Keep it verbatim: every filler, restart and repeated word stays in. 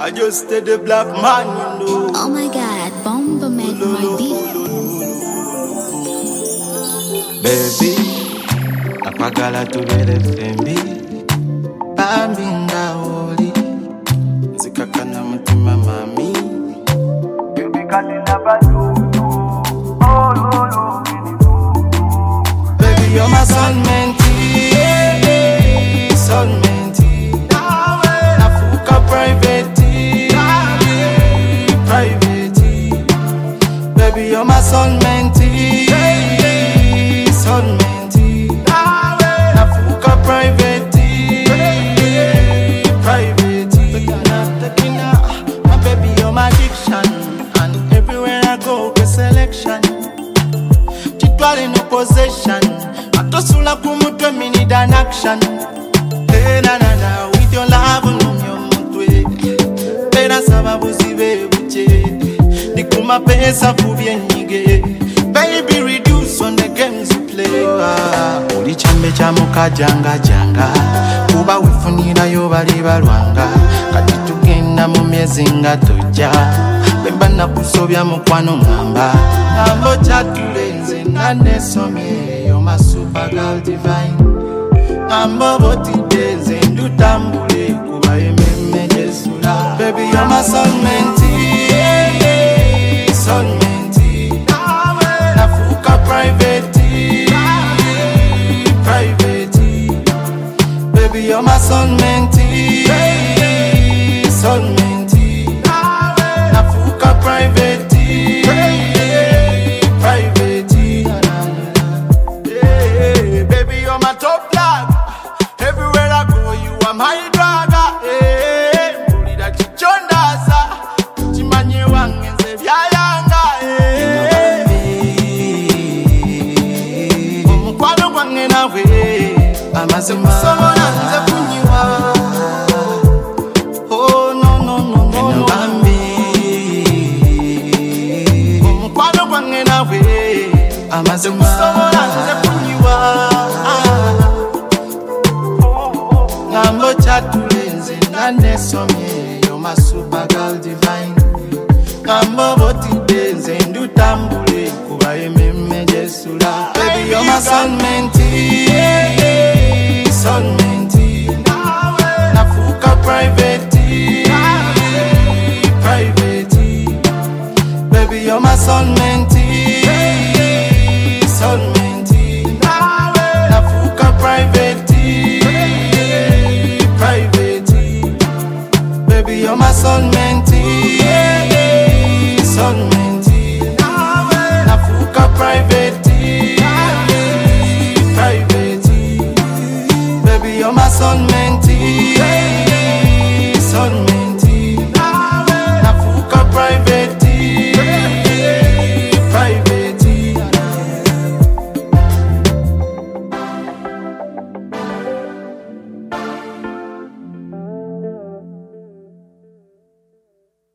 I just stay the black man, you know. Oh my God, Bomba made my beat. Baby, nakwagala tubere fembi, bambi ndaoli, nzikakana mutima mami. Baby kati nabadudu, oh lolo minibu. Baby you're my soulmate, soulmate. Nafuka private, private. Baby you're my soulmate, soulmate. Nafuka private, private. My baby you're my addiction, and everywhere I go get selection. Chitwale no possession, atosula kumutwe me need an action. Hey na na na, with your love unyo mutwe. Pera sababu zibe buche, nikuma pesa kubye nyige. Baby reduce on the games you play. Uli chambe cha muka janga janga, kuba wifunira yo bali balwanga. Kati tugenda mu myezi nga tojja, bemba nakusobya mukwano ngamba. Nambo chatulenze nanesomye, you're my super girl divine. Nambo boti denze ndutambule kuba ememme jesula. Baby you're my soulmate, soulmate. Nafuka private, private. Baby you're my soulmate, soulmate. Nafuka private, private. Hey, baby you're my top dog. Everywhere I go you are my draga. Hey, mulida chichondaza, chimanye wange nze byayanga. Omukwano gwange nawe amazima sobola nze kunyiwa. Oh no no no no no bambi. Omukwano gwange nawe amazima sobola nze kunyiwa. Nambo chatulenze nanesomye, you're my super girl divine. Nambo boti denze ndutambule kuba ememme jesula. Baby you're my soulmate, soulmate. Nafuka private.